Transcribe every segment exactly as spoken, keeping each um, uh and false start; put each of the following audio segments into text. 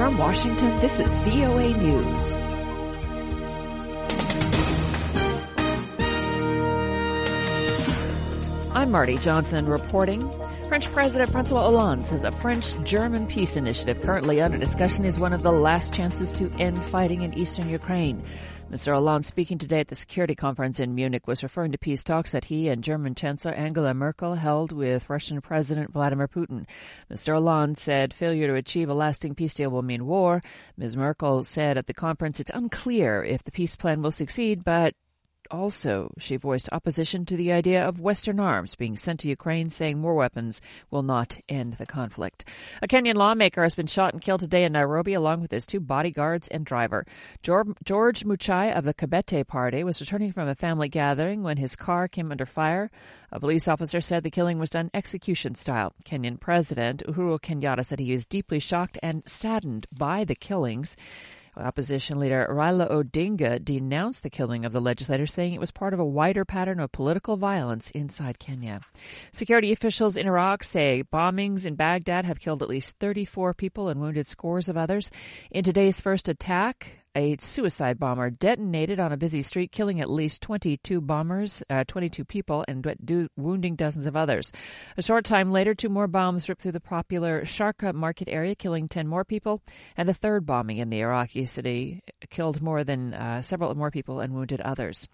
From Washington, this is V O A News. I'm Marty Johnson reporting. French President François Hollande says a French-German peace initiative currently under discussion is one of the last chances to end fighting in eastern Ukraine. Mister Hollande, speaking today at the security conference in Munich, was referring to peace talks that he and German Chancellor Angela Merkel held with Russian President Vladimir Putin. Mister Hollande said failure to achieve a lasting peace deal will mean war. Miz Merkel said at the conference it's unclear if the peace plan will succeed, but also, she voiced opposition to the idea of Western arms being sent to Ukraine, saying more weapons will not end the conflict. A Kenyan lawmaker has been shot and killed today in Nairobi, along with his two bodyguards and driver. George Muchai of the Kabete Party was returning from a family gathering when his car came under fire. A police officer said the killing was done execution style. Kenyan President Uhuru Kenyatta said he is deeply shocked and saddened by the killings. Opposition leader Raila Odinga denounced the killing of the legislator, saying it was part of a wider pattern of political violence inside Kenya. Security officials in Iraq say bombings in Baghdad have killed at least thirty-four people and wounded scores of others. In today's first attack, a suicide bomber detonated on a busy street, killing at least twenty-two bombers, uh, twenty-two people, and do- wounding dozens of others. A short time later, two more bombs ripped through the popular Sharqa market area, killing ten more people, and a third bombing in the Iraqi city killed more than uh, several more people and wounded others.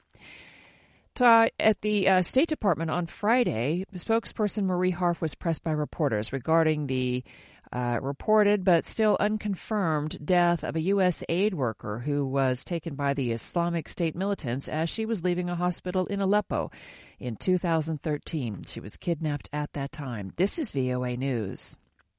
At the uh, State Department on Friday, spokesperson Marie Harf was pressed by reporters regarding the uh, reported but still unconfirmed death of a U S aid worker who was taken by the Islamic State militants as she was leaving a hospital in Aleppo in two thousand thirteen. She was kidnapped at that time. This is V O A News.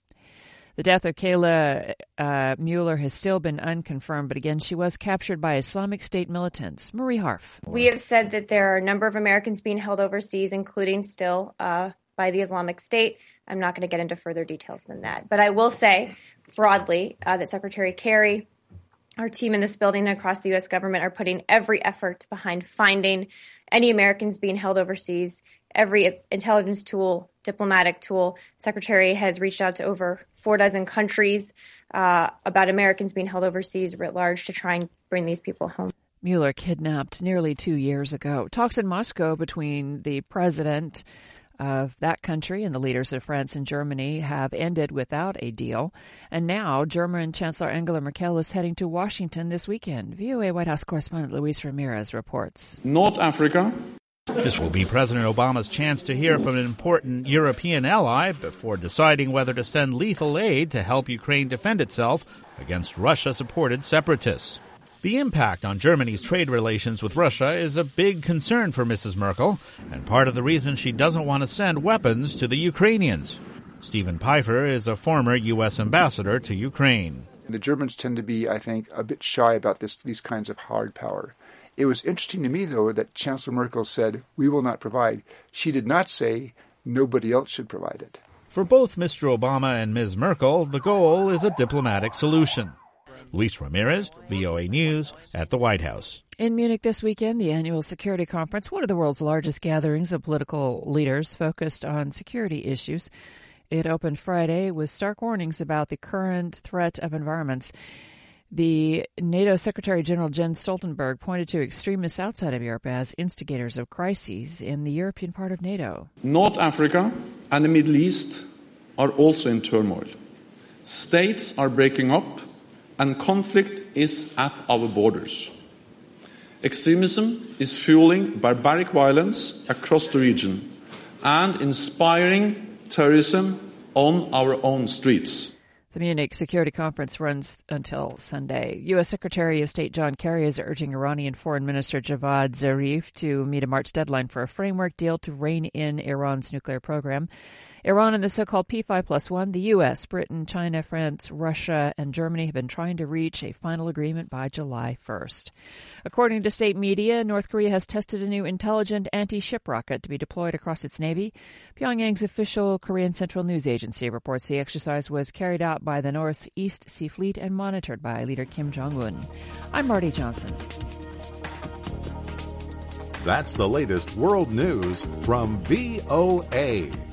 The death of Kayla uh, Mueller has still been unconfirmed, but again, she was captured by Islamic State militants. Marie Harf. We have said that there are a number of Americans being held overseas, including still uh, by the Islamic State. I'm not going to get into further details than that. But I will say broadly uh, that Secretary Kerry, our team in this building and across the U S government are putting every effort behind finding any Americans being held overseas. Every intelligence tool, diplomatic tool. Secretary has reached out to over four dozen countries uh, about Americans being held overseas writ large to try and bring these people home. Mueller kidnapped nearly two years ago. Talks in Moscow between the president of that country and the leaders of France and Germany have ended without a deal. And now German Chancellor Angela Merkel is heading to Washington this weekend. V O A White House correspondent Luis Ramirez reports. North Africa. This will be President Obama's chance to hear from an important European ally before deciding whether to send lethal aid to help Ukraine defend itself against Russia-supported separatists. The impact on Germany's trade relations with Russia is a big concern for Missus Merkel, and part of the reason she doesn't want to send weapons to the Ukrainians. Stephen Pfeiffer is a former U S ambassador to Ukraine. The Germans tend to be, I think, a bit shy about this, these kinds of hard power. It was interesting to me, though, that Chancellor Merkel said, we will not provide. She did not say nobody else should provide it. For both Mister Obama and Miz Merkel, the goal is a diplomatic solution. Luis Ramirez, V O A News, at the White House. In Munich this weekend, the annual security conference, one of the world's largest gatherings of political leaders focused on security issues. It opened Friday with stark warnings about the current threat of environments. The NATO Secretary General Jens Stoltenberg pointed to extremists outside of Europe as instigators of crises in the European part of NATO. North Africa and the Middle East are also in turmoil. States are breaking up and conflict is at our borders. Extremism is fueling barbaric violence across the region and inspiring terrorism on our own streets. The Munich Security Conference runs until Sunday. U S Secretary of State John Kerry is urging Iranian Foreign Minister Javad Zarif to meet a March deadline for a framework deal to rein in Iran's nuclear program. Iran and the so-called P five plus one, the U S, Britain, China, France, Russia, and Germany have been trying to reach a final agreement by July first. According to state media, North Korea has tested a new intelligent anti-ship rocket to be deployed across its navy. Pyongyang's official Korean Central News Agency reports the exercise was carried out by the Northeast Sea Fleet and monitored by leader Kim Jong-un. I'm Marty Johnson. That's the latest world news from V O A.